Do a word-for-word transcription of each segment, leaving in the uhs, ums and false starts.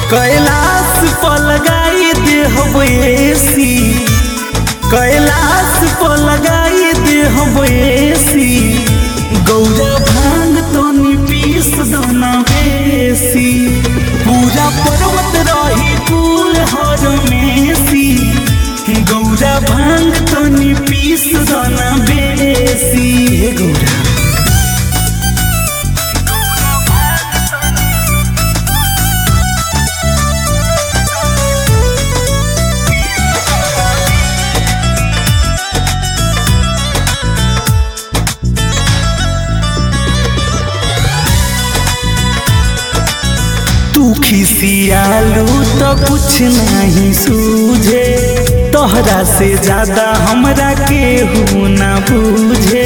कैलाश पर लगाई दे हवेसी, कैलाश पर लगाई दे हवेसी। गौरा भांग तो पीस दोना बेसी, पूरा पर्वत रही कुल हर मेसी। गौरा भांग तो पीस दोना बेसी। हे गौरा तू खिसियालू तो कुछ नहीं सूझे, तोहरा से ज्यादा हमरा केहू ना बूझे।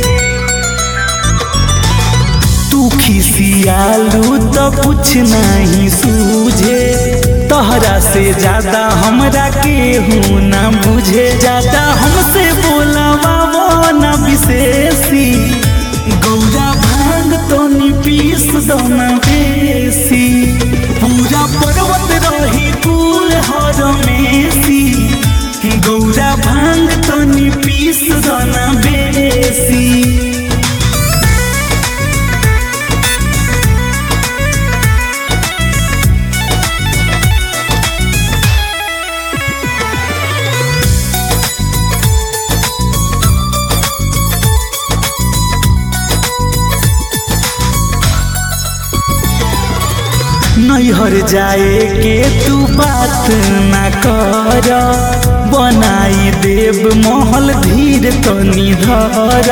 तू खिसियालू तो कुछ नहीं सूझे, तोहरा से ज्यादा हमरा केहू ना बूझे। ज्यादा हमसे बोलावा वो ना विशेषी, गौरा भांग तो पीस दोना बेसी। पूरा पर्वत रही कुल हर मेसी, गौरा भांग तो पीस दोना बेसी। नैहर जाए के तू बात ना कर, बनाई देव महल धीर तनी धर।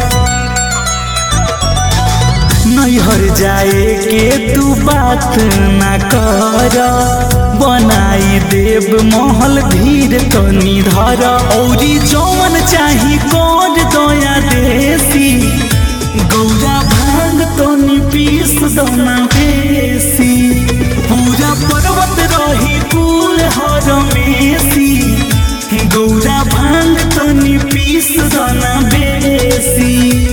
नैहर जाए के तू बात ना कर, बनाई देव महल धीर तनी धर। औरी जौन चाही कर दया देसी, गौरा भांग तो पीस दोना बेसी। पूरा पर्वत रही कुल हर मेसी, गौरा भांग तो पीस दोना बेसी।